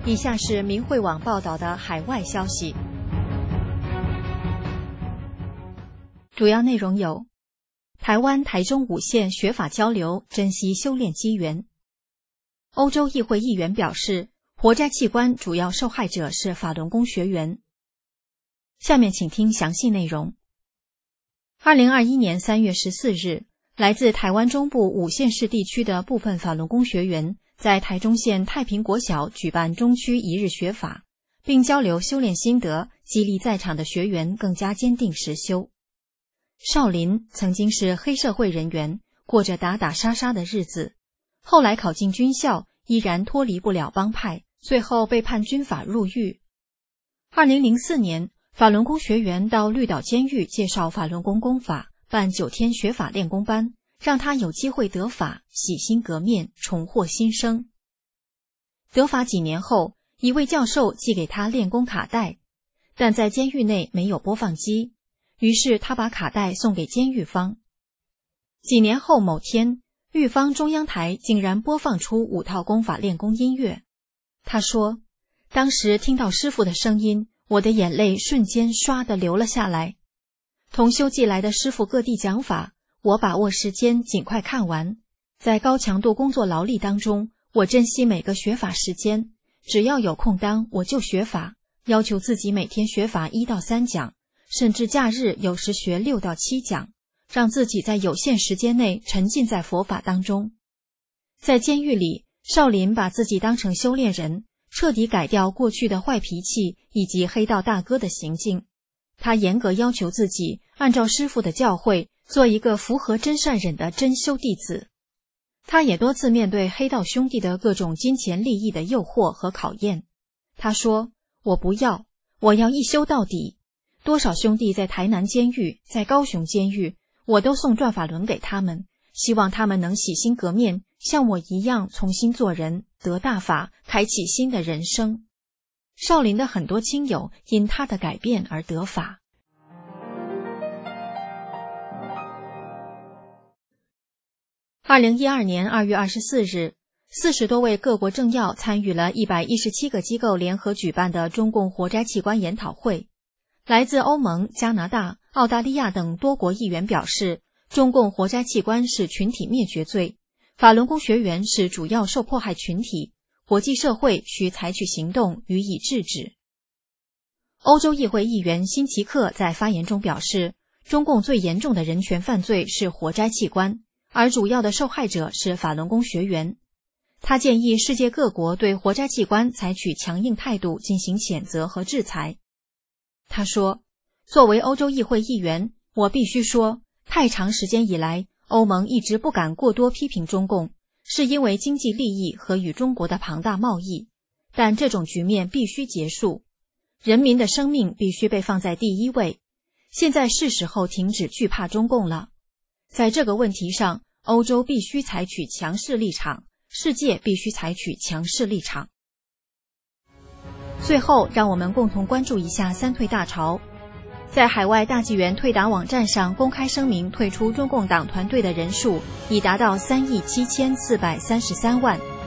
以下是明慧网报道的海外消息，主要内容有：台湾台中5县学法交流，珍惜修炼机缘。欧洲议会议员表示，活摘器官主要受害者是法轮功学员。下面请听详细内容。2021年3月14日，来自台湾中部5县市地区的部分法轮功学员在台中县太平国小举办中区1日学法，并交流修炼心得，激励在场的学员更加坚定实修。少林曾经是黑社会人员，过着打打杀杀的日子，后来考进军校，依然脱离不了帮派，最后被判军法入狱。2004年，法轮功学员到绿岛监狱介绍法轮功功法，办9天学法练功班，让他有机会得法，洗心革面，重获新生。得法几年后，一位教授寄给他练功卡带，但在监狱内没有播放机，于是他把卡带送给监狱方。几年后某天，狱方中央台竟然播放出5套功法练功音乐。他说，当时听到师父的声音，我的眼泪瞬间唰地流了下来。同修寄来的师父各地讲法，我把握时间尽快看完。在高强度工作劳力当中，我珍惜每个学法时间，只要有空当我就学法，要求自己每天学法1到3讲，甚至假日有时学6到7讲，让自己在有限时间内沉浸在佛法当中。在监狱里，少林把自己当成修炼人，彻底改掉过去的坏脾气以及黑道大哥的行径。他严格要求自己按照师父的教诲，做一个符合真善忍的真修弟子。他也多次面对黑道兄弟的各种金钱利益的诱惑和考验。他说，我不要，我要一修到底。多少兄弟在台南监狱，在高雄监狱，我都送转法轮给他们，希望他们能洗心革面，像我一样重新做人，得大法，开启新的人生。少林的很多亲友因他的改变而得法。2012年2月24日，40多位各国政要参与了117个机构联合举办的中共活摘器官研讨会。来自欧盟、加拿大、澳大利亚等多国议员表示，中共活摘器官是群体灭绝罪，法轮功学员是主要受迫害群体，国际社会需采取行动予以制止。欧洲议会议员辛奇克在发言中表示，中共最严重的人权犯罪是活摘器官，而主要的受害者是法轮功学员。他建议世界各国对活摘器官采取强硬态度进行谴责和制裁。他说，作为欧洲议会议员，我必须说，太长时间以来，欧盟一直不敢过多批评中共，是因为经济利益和与中国的庞大贸易，但这种局面必须结束，人民的生命必须被放在第一位。现在是时候停止惧怕中共了。在这个问题上，欧洲必须采取强势立场，世界必须采取强势立场。最后，让我们共同关注一下三退大潮。在海外大纪元退党网站上公开声明退出中共党团队的人数已达到3.7433亿。